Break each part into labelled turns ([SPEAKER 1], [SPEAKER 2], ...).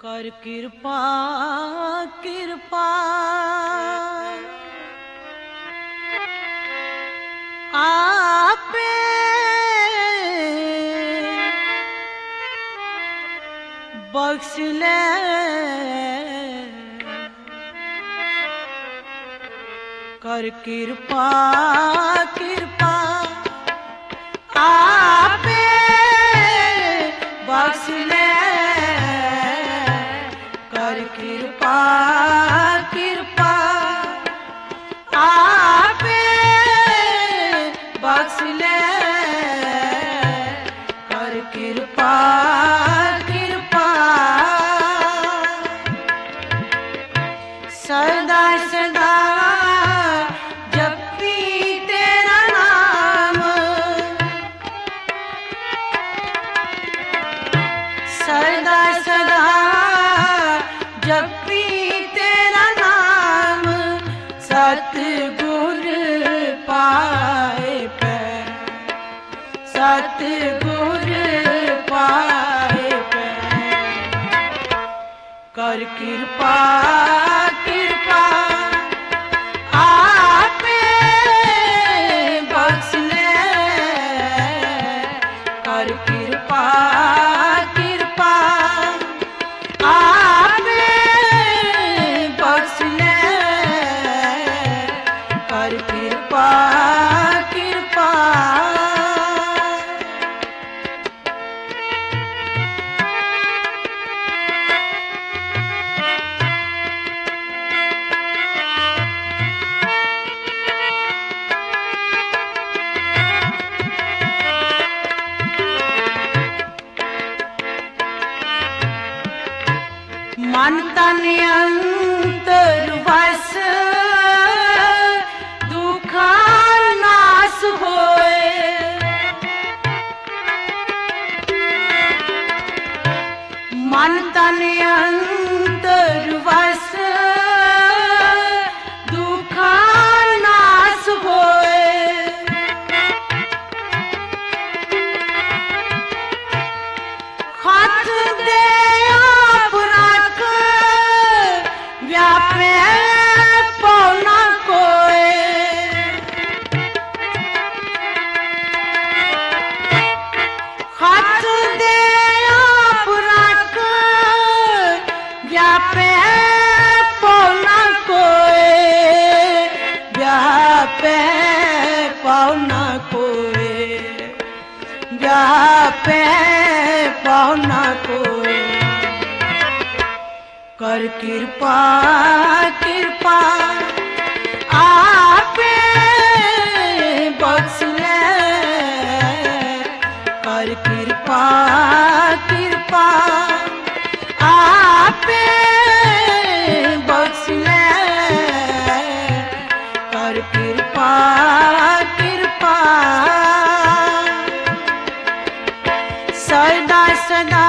[SPEAKER 1] कर कृपा कृपा आपे बख्श ले कर कृपा कृपा आपे बख्श ले कर कृपा कृपा आपे बख्श ले कर कृपा कृपा सदा सदा जपी तेरा नाम सदा सदा जपी तेरा नाम सतगुर पाए पे सतगुर पाए पे कर कृपा कृपा आपे बख्श ले कर कृपा कृपा आपे बख्श ले कर कृपा कृपा मन तन अंतर वस दुखा नाश होए मन तन अंतर वस दुखा नाश होए हाथ दे आप रख व्यापे पौना कोए हाथ दे आप रख व्यापे पौना कोए व्यापे पौना कोए व्यापे पौना कोए कर कृपा कृपा आपे बख्श ले कर कृपा कृपा आपे बख्श ले कर कृपा कृपा सदा सदा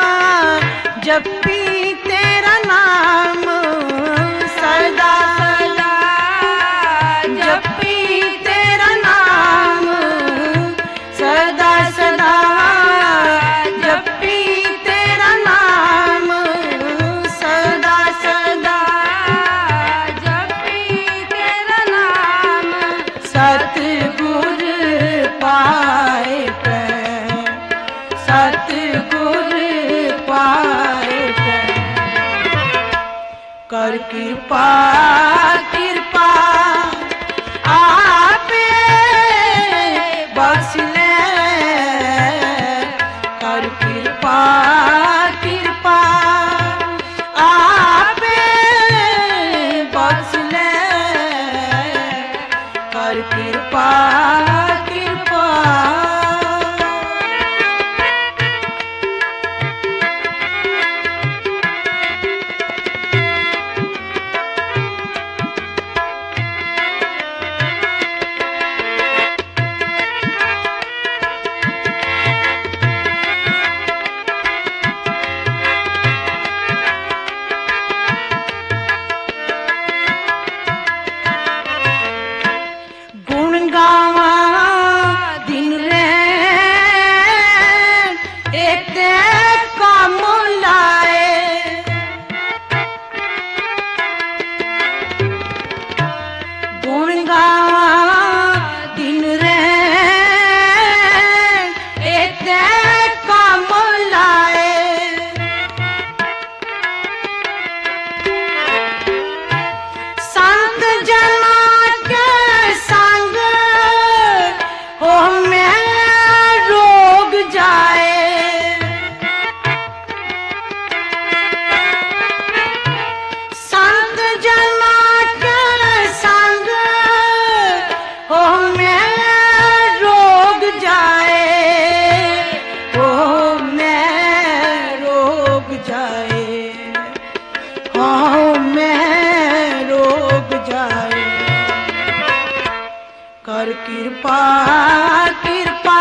[SPEAKER 1] जपी तेरा नाम सदा सदा जपी तेरा नाम सदा सदा जपी तेरा नाम सदा सदा जपी तेरा नाम सतगुर पाए पे सतगुर पाए पे कर कृपा कृपा आपे बख्श ले कर कृपा कृपा आपे बख्श ले कर कृपा कृपा जाए, हाँ मैं रोग जाए। कर कृपा कृपा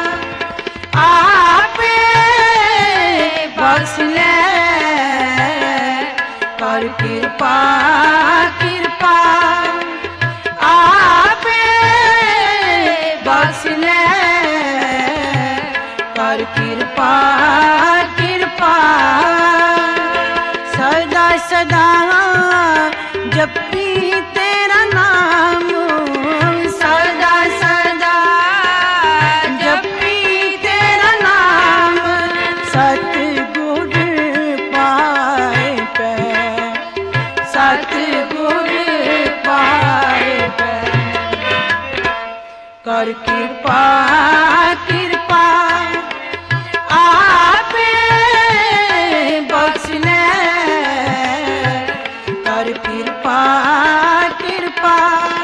[SPEAKER 1] आपे बख्श ले, कर कृपा कृपा आपे बख्श ले, कर कृपा कृपा। सदा सदा जपी तेरा नाम, सदा सदा जपी तेरा नाम, सतगुर पाए पै, सतगुर पाए पै। कर कृपा कृपा आपे बख्श ले, कर कृपा कृपा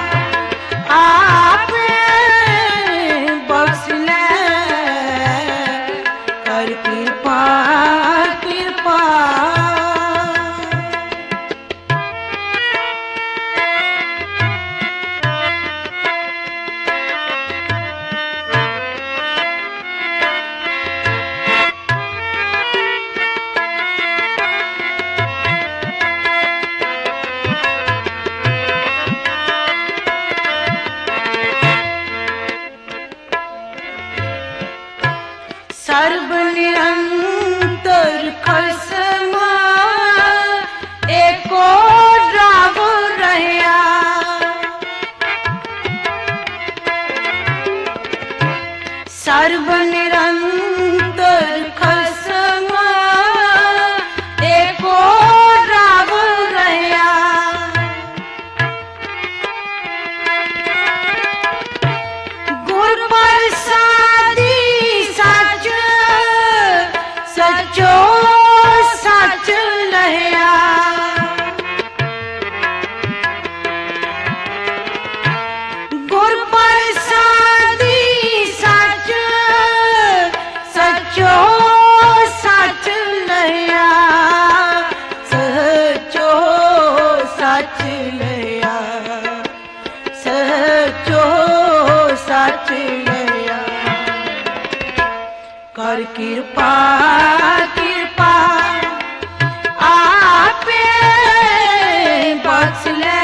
[SPEAKER 1] आपे बख्श ले, कर कृपा कृपा। सर्व निरंतर खसम एको राव रहया, सर्व निरंतर खसम एको राव रहया। गुर प्रसादी सच सचो सच लहया, गुर प्रसादी सच सचो सच लहया, सचो सच लहया, सचो सच लहया। कर कृपा कृपा आपे बख्श ले,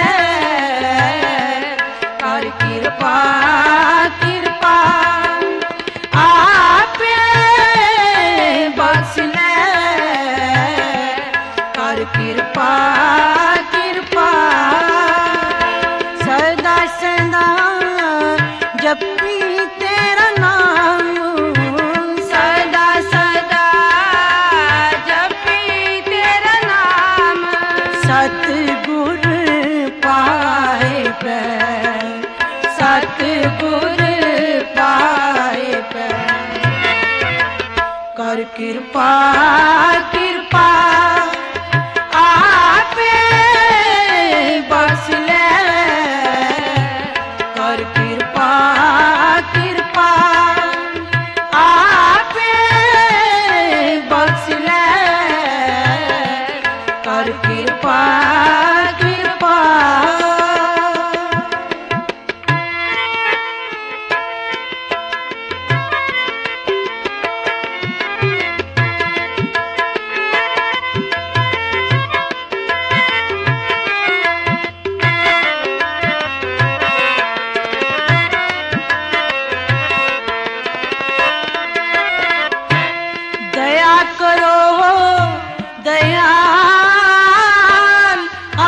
[SPEAKER 1] कर कृपा कृपा आपे बख्श ले, कर कृपा कृपा। सदा सदा जपी तेरा नाम, सदा सदा जपी तेरा नाम, सतगुर पाए पै, सतगुर पाए पै। कर कृपा कृपा आपे बख्श ले, कर कृपा कृपा आपे बख्श ले, कर कृपा कृपा। दया करो दयाल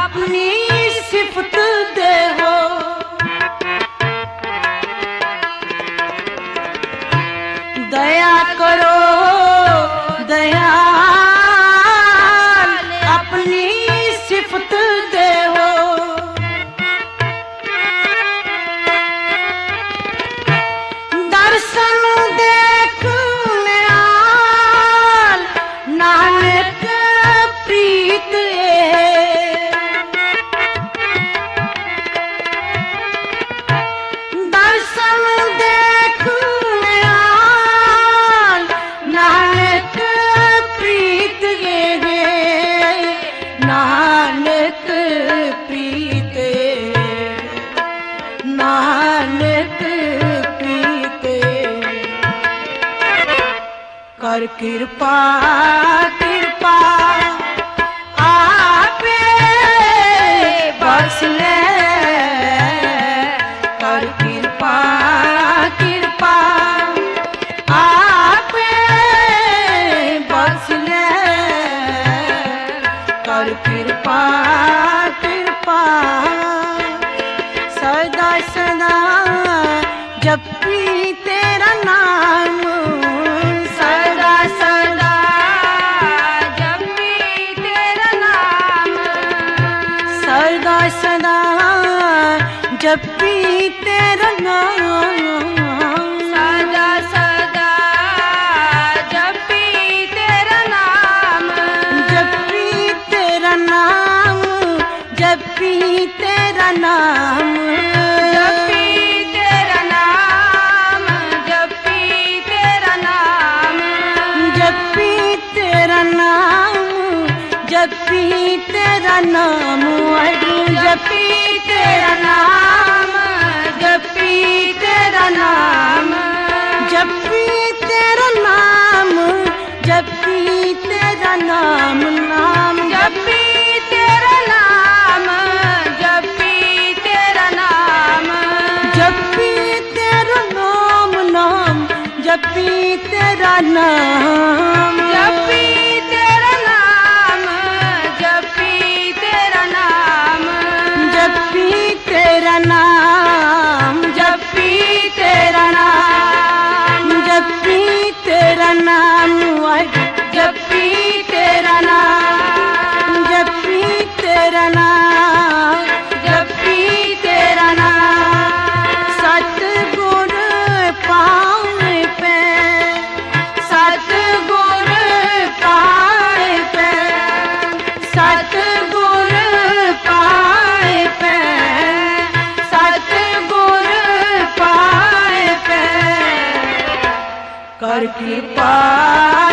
[SPEAKER 1] ਕਰ ਕਿਰਪਾ ਕਿਰਪਾ ਆਪੇ ਬਖਸ਼ ਲੈ ਕਰ ਕਿਰਪਾ ਕਿਰਪਾ ਆਪੇ ਬਖਸ਼ ਲੈ ਕਰ ਕਿਰਪਾ ਕਿਰਪਾ ਸਦਾ ਸਦਾ ਜਪੀ ਤੇਰਾ ਨਾਮ ਸਦਾ ਸਦਾ ਜਪੀ ਤੇਰਾ ਨਾਮ ਸਦਾ ਸਦਾ ਜਪੀ ਤੇਰਾ ਨਾਮ ਸਦਾ ਸਦਾ ਜਪੀ ਤੇਰਾ ਨਾਮ ਜਪੀ ਤੇਰਾ ਨਾਮ ਜਪੀ ਤੇਰਾ ਨਾਮ ਜਪੀ ਤੇਰਾ ਨਾਮ ਜਪੀ ਤੇਰਾ ਨਾਮ ਜਪੀ ਤੇਰਾ ਨਾਮ ਜਪੀ ਤੇਰਾ ਨਾਮ ਵਾਹਿਗੁਰੂ ਜਪੀ ਤੇਰਾ ਨਾਮ ਜਪੀ ਤੇਰਾ ਨਾਮ ਜਪੀ ਤੇਰਾ ਨਾਮ ਜਪੀ ਤੇਰਾ ਨਾਮ ਨਾਮ ਜਪੀ ਤੇਰਾ ਨਾਮ ਜਪੀ ਤੇਰਾ ਨਾਮ ਜਪੀ ਤੇਰਾ ਨਾਮ ਨਾਮ ਜਪੀ ਤੇਰਾ ਨਾਮ ਜਪੀ ਤੇਰਾ ਨਾਮ ਜਪੀ ਤੇਰਾ ਨਾਮ ਜਪੀ ਤੇਰਾ ਨਾਮ ਜਪੀ ਤੇਰਾ ਨਾਮ ਜਪੀ ਤੇਰਾ ਨਾਮ ਵਾਹਿਗੁਰੂ ਜਪੀ ਤੇਰਾ ਨਾਮ ਜਪੀ ਤੇਰਾ ਨਾਮ ਜਪੀ ਤੇਰਾ ਨਾਮ ਸਤਿਗੁਰ ਪਾਏ ਪੈ ਸਤਿਗੁਰ ਪਾਏ ਪੈ ਸਤਿਗੁਰ ਪਾਏ ਪੈ ਸਤਿਗੁਰ ਪਾਏ ਪੈ ਕਰ ਕਿਰਪਾ